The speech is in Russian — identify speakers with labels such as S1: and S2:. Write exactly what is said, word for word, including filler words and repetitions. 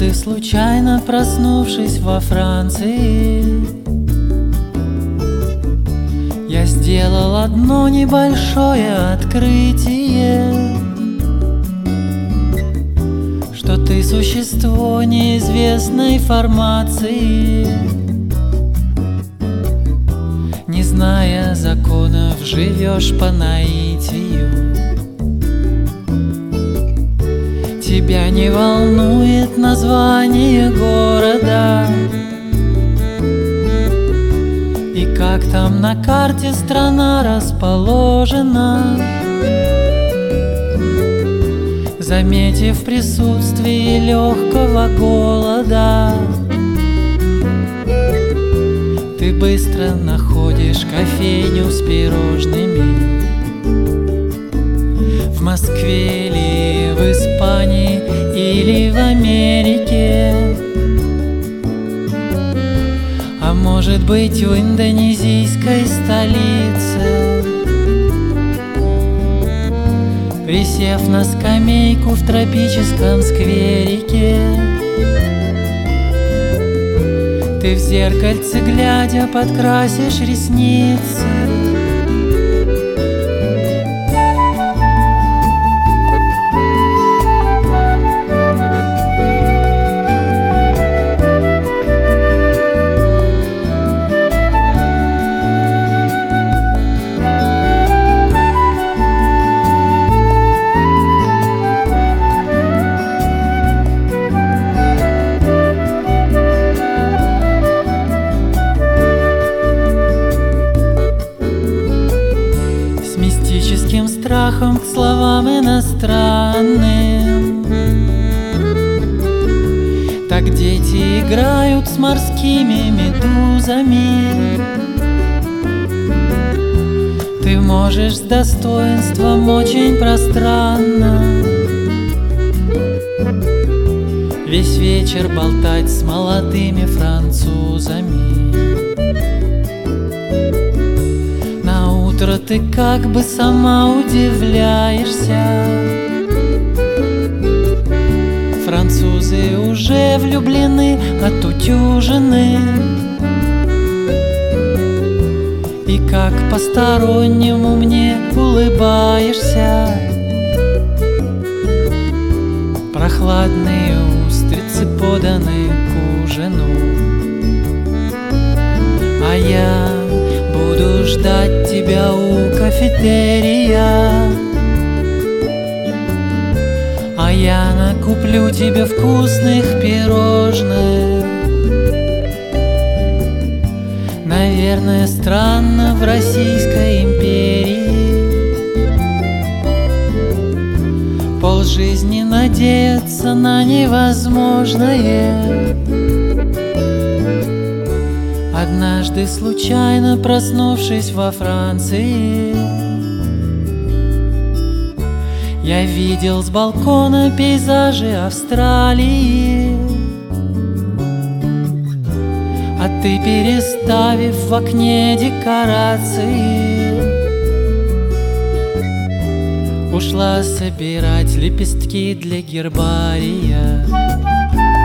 S1: Однажды, случайно проснувшись во Франции, я сделал одно небольшое открытие, что ты существо неизвестной формации. Не зная законов, живешь по наитию. Тебя не волнует название города и как там на карте страна расположена. Заметив присутствие легкого голода, ты быстро находишь кофейню с пирожными. В Москве или в Испании или в Америке, а может быть в индонезийской столице. Присев на скамейку в тропическом скверике, ты в зеркальце глядя подкрасишь ресницы. Мистическим страхом к словам иностранным так дети играют с морскими медузами. Ты можешь с достоинством очень пространно весь вечер болтать с молодыми французами. Утро ты как бы сама удивляешься. Французы уже влюблены, отутюжены, и как постороннему мне улыбаешься. Прохладные устрицы поданы к ужину, а я буду ждать тебя у кафетерия, а я накуплю тебе вкусных пирожных. Наверное, странно в Российской империи полжизни надеяться на невозможное. Однажды, случайно проснувшись во Франции, я видел с балкона пейзажи Австралии, а ты, переставив в окне декорации, ушла собирать лепестки для гербария.